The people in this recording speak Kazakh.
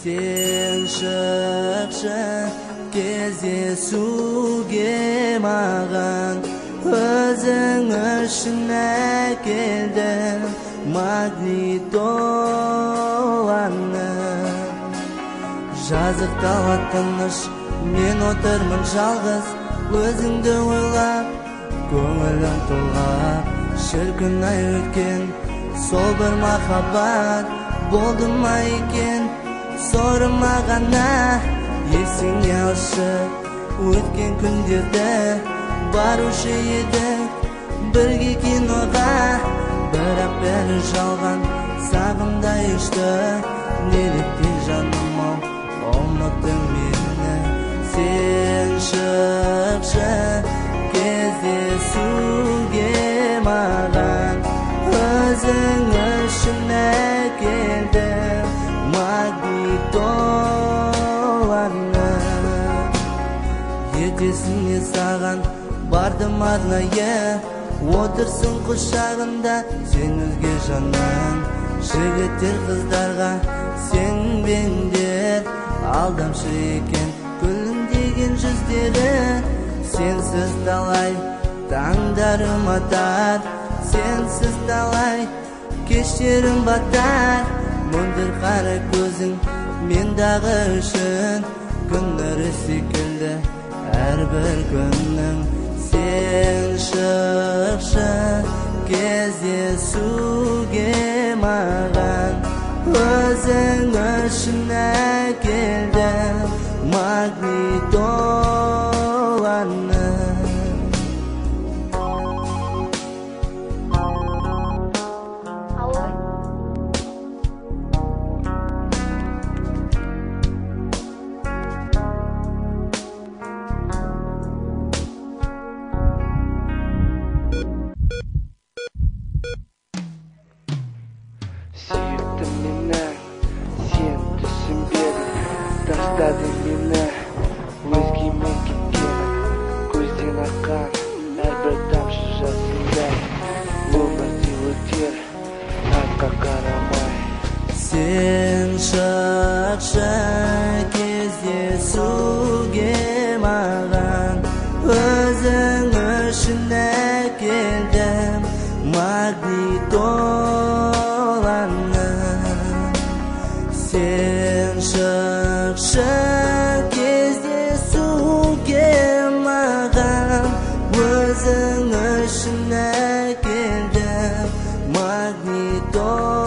Sen шықшы кездесуге маған, өзің үшін әкелдім магнитоланы. Жазықтала тыныш, мен отырмын жалғыз, өзіңді ойлап, көңілім толғап. Шіркін ай өткен, сол бір махаббат болды ма екен, сорыма ғана есіңе алшы. Өткен күндерді барушы едік бірге киноға, бірақ бәрі жалған, сағымдай ұшты. Неліктен жаным ау, ұмыттың мені. Сен шықшы кездесуге маған, өзің үшін әкелдім магнитоланы. Ертесіне саған бардым арнайы, отырсың құшағында сен өзге жаннан. Жігіттер қыздарға сенбеңдер, алдамшы екен күлімдеген жүздері. Сенсіз талай таңдарым атар, сенсіз талай кештерім батар. Мөлдір қара көзің мендағы үшін, күндері секілді әрбір күннің. Сен шықшы кездесуге маған, өзің үшін әкелдім магнитоланы. Сүйіктім мені, сен түсінбедің, тастадың мені, өзгемен кеткенім, көзден аққан әрбір тамшы жасыңдай, өмірде өтер артқа қарамай. Сен шықшы кездесуге маған, өзің үшін әкелдім магнитоланы. Сен шықшы кездесуге маған, өзің үшін әкелдім магнитоланы.